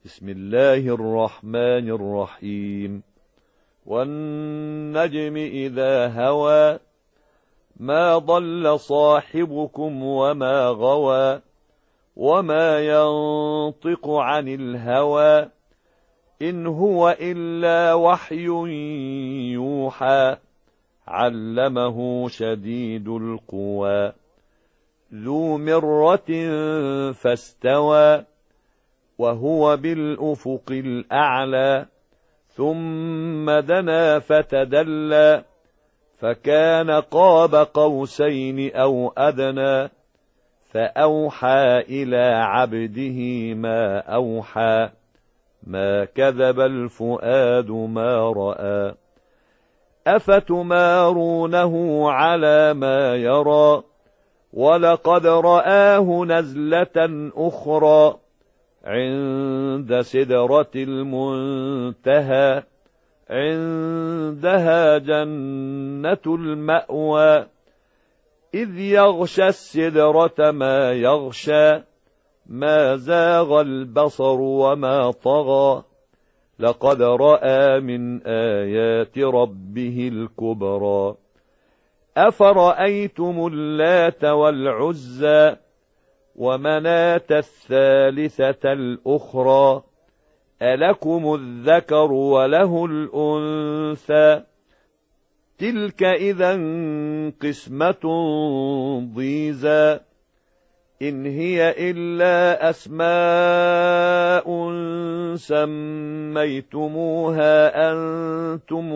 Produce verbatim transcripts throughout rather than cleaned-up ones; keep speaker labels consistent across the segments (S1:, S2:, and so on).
S1: بسم الله الرحمن الرحيم. والنجم إذا هوى ما ضل صاحبكم وما غوى وما ينطق عن الهوى إن هو إلا وحي يوحى علمه شديد القوى ذو مرة فاستوى وهو بالأفق الأعلى ثم دنا فتدلى فكان قاب قوسين أو أدنى فأوحى إلى عبده ما أوحى ما كذب الفؤاد ما رأى أفتمارونه على ما يرى ولقد رآه نزلة أخرى عند سدرة المنتهى عندها جنة المأوى إذ يغشى السدرة ما يغشى ما زاغ البصر وما طغى لقد رأى من آيات ربه الكبرى أفرأيتم اللات والعزى ومناة الثالثة الأخرى ألكم الذكر وله الأنثى تلك إذا قسمة ضيزى إن هي إلا أسماء سميتموها أنتم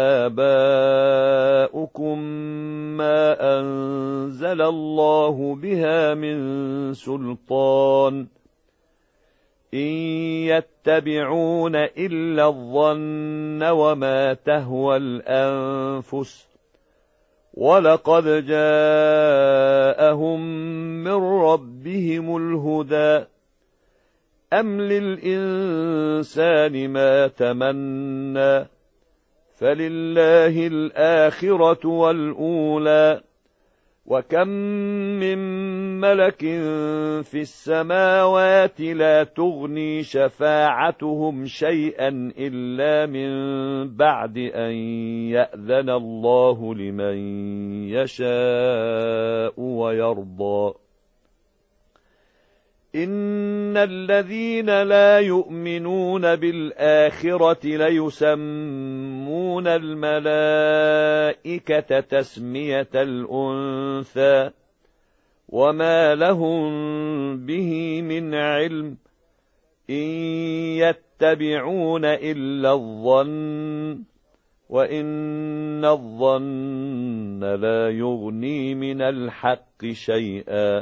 S1: وآباؤكم ما أنزل الله بها من سلطان إن يتبعون إلا الظن وما تهوى الأنفس ولقد جاءهم من ربهم الهدى أم للإنسان ما تمنى فلله الآخرة والأولى وكم من ملك في السماوات لا تغني شفاعتهم شيئا إلا من بعد أن يأذن الله لمن يشاء ويرضى إن الذين لا يؤمنون بالآخرة ليسمون الملائكة تسمية الأنثى وما لهم به من علم إن يتبعون إلا الظن وإن الظن لا يغني من الحق شيئا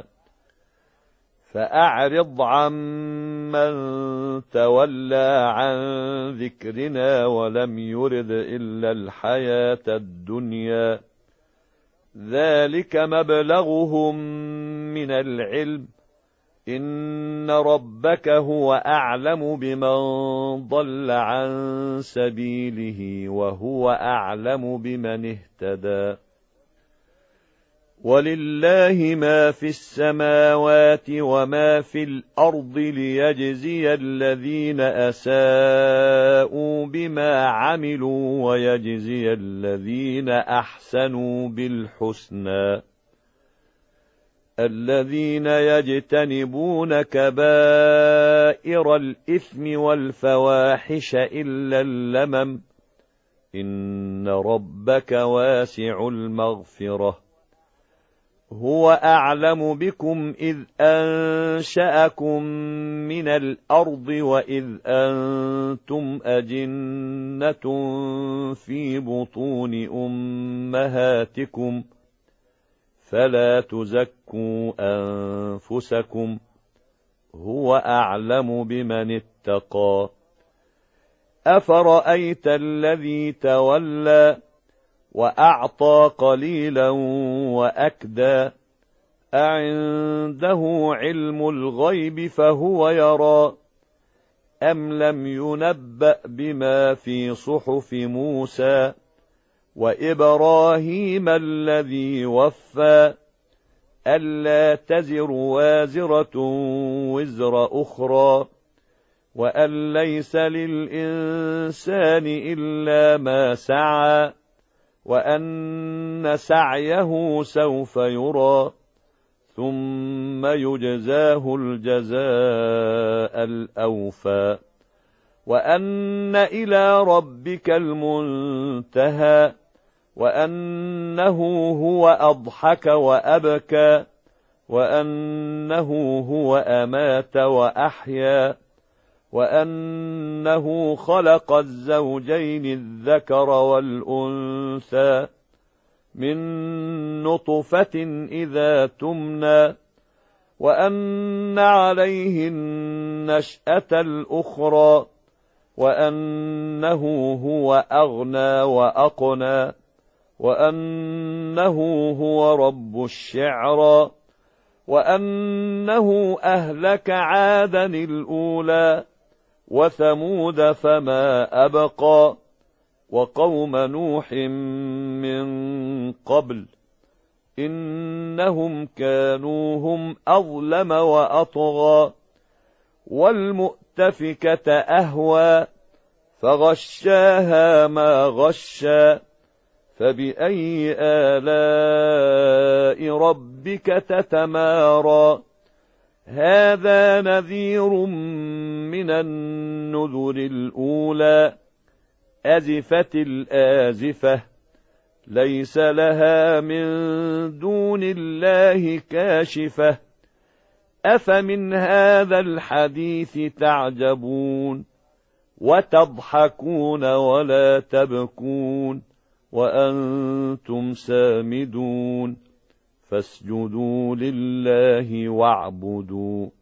S1: فأعرض عمن تولى عن ذكرنا ولم يرد إلا الحياة الدنيا ذلك مبلغهم من العلم إن ربك هو أعلم بمن ضل عن سبيله وهو أعلم بمن اهتدى ولله ما في السماوات وما في الأرض ليجزي الذين أساءوا بما عملوا ويجزي الذين أحسنوا بالحسنى الذين يجتنبون كبائر الإثم والفواحش إلا اللمم إن ربك واسع المغفرة هو أعلم بكم إذ أنشأكم من الأرض وإذ أنتم أجنة في بطون أمهاتكم فلا تزكوا أنفسكم هو أعلم بمن اتقى أفرأيت الذي تولى وأعطى قليلا وأكدى أعنده علم الغيب فهو يرى أم لم ينبأ بما في صحف موسى وإبراهيم الذي وفى ألا تزر وازرة وزر أخرى وأن ليس للإنسان إلا ما سعى وأن سعيه سوف يرى ثم يجزاه الجزاء الأوفى وأن إلى ربك المنتهى وأنه هو أضحك وأبكى وأنه هو أمات وأحيا وأنه خلق الزوجين الذكر والأنثى من نطفة إذا تمنى وأن عليه النشأة الأخرى وأنه هو أغنى وأقنى وأنه هو رب الشعرى وأنه أهلك عادا الأولى وثمود فما أبقى وقوم نوح من قبل إنهم كانوا هم أظلم وأطغى والمؤتفكة أهوى فغشاها ما غشى فبأي آلاء ربك تتمارى هذا نذير من النذر الأولى أزفت الآزفة ليس لها من دون الله كاشفة أفمن هذا الحديث تعجبون وتضحكون ولا تبكون وأنتم سامدون فاسجدوا لله واعبدوا